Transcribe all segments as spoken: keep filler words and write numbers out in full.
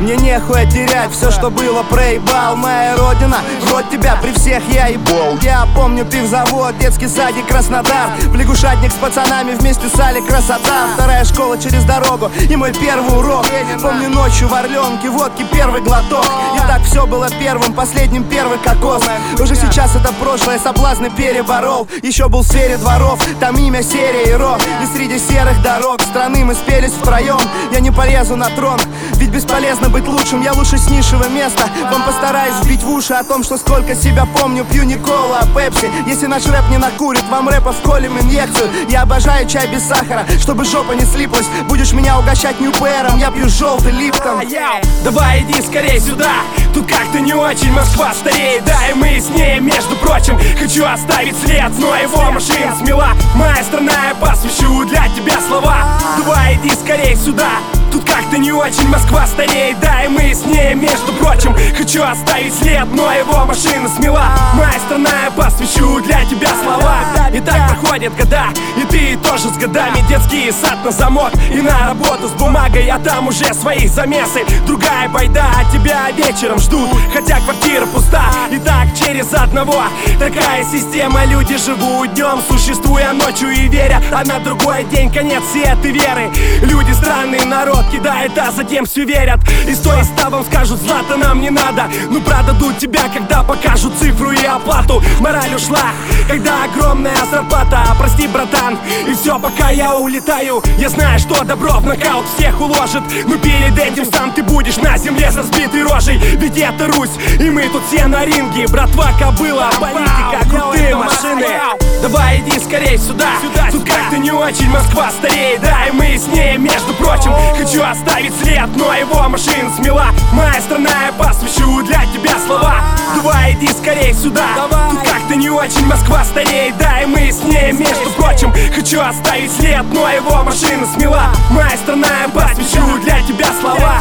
мне нехуя терять. Все, что было, проебал. Моя родина, в рот тебя при всех я ебал. Я помню пивзавод, детский садик Краснодар, в лягушатник с пацанами вместе сали красота. Вторая школа через дорогу и мой первый урок. Помню ночью в Орленке, водки первый глоток. И так все было первым, последним первый кокос. Уже сейчас это прошлое, соблазны переборол. Еще был в сфере дворов, там имя серия и рок. И среди серых дорог страны мы спелись втроем. Я не полезу на трон, ведь бесполезно быть лучшим. Я лучше с низшего места, вам постараюсь вбить в уши о том, что сколько себя помню. Пью не кола, а пепси. Если наш рэп не накурит, вам рэпа вколем инъекцию. Я обожаю чай без сахара, чтобы жопа не слиплась. Будешь меня угощать нью-пэром, я пью желтый липтон. Давай иди скорей сюда, тут как-то не очень, Москва стареет, да и мы с ней, между прочим. Хочу оставить след, но его машина смела. Моя страна, я посвящу для тебя слова. Давай иди скорей сюда, тут как-то не очень, Москва стареет, да и мы с ней, между прочим. Хочу оставить след, но его машина смела. Моя страна, я посвящу для тебя слова. И так проходят года, и ты тоже с годами. Детский сад на замок и на работу с бумагой, а там уже свои замесы. Другая байда, а тебя вечером ждут, хотя квартира пуста. И так через одного, такая система. Люди живут днем, существуя ночью и веря, а на другой день конец и этой веры. Люди странный народ, кидает, а затем все верят. И сто из ста вам скажут, злато нам не надо. Ну продадут тебя, когда покажут цифру и оплату. Мораль ушла, когда огромная зарплата. Прости, братан, и все, пока я улетаю. Я знаю, что добро в нокаут всех уложит. Но перед этим сам ты будешь на земле со сбитой рожей. Ведь это Русь, и мы тут все на ринге. Братва, кобыла, политика, крутые машины. Давай иди скорей сюда, тут как-то не очень, Москва стареет, да и мы с ней, между прочим. Хочу оставить след, но его машина смела. Моя страна, я посвящу для тебя слова. Давай иди скорей сюда, тут как-то не очень, Москва стареет, да и мы с ней, между прочим. Хочу оставить след, но его машина смела. Моя страна, я посвящу для тебя слова.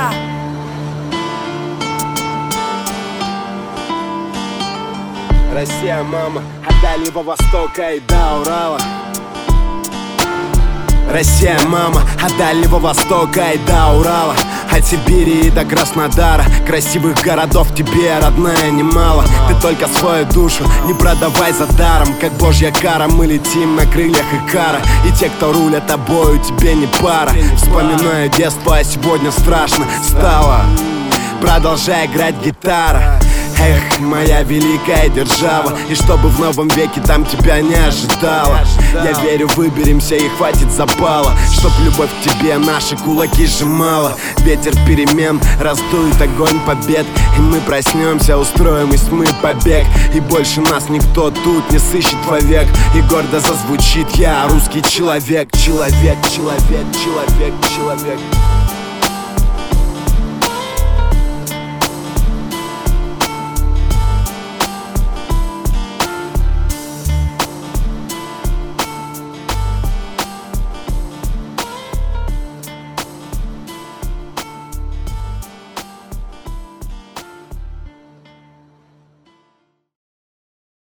Россия, мама, от Дальнего Востока и до Урала. Россия, мама, от Дальнего Востока и до Урала. От Сибири и до Краснодара. Красивых городов тебе, родная, немало. Ты только свою душу не продавай за даром. Как божья кара, мы летим на крыльях Икара. И те, кто рулят тобою, тебе не пара. Вспоминаю детство, а сегодня страшно стало. Продолжай играть гитара. Эх, моя великая держава. И чтобы в новом веке там тебя не ожидало. Я верю, выберемся и хватит запала. Чтоб любовь к тебе наши кулаки сжимала. Ветер перемен раздует огонь побед. И мы проснемся, устроим из тьмы побег. И больше нас никто тут не сыщет вовек. И гордо зазвучит: я русский человек. Человек, человек, человек, человек.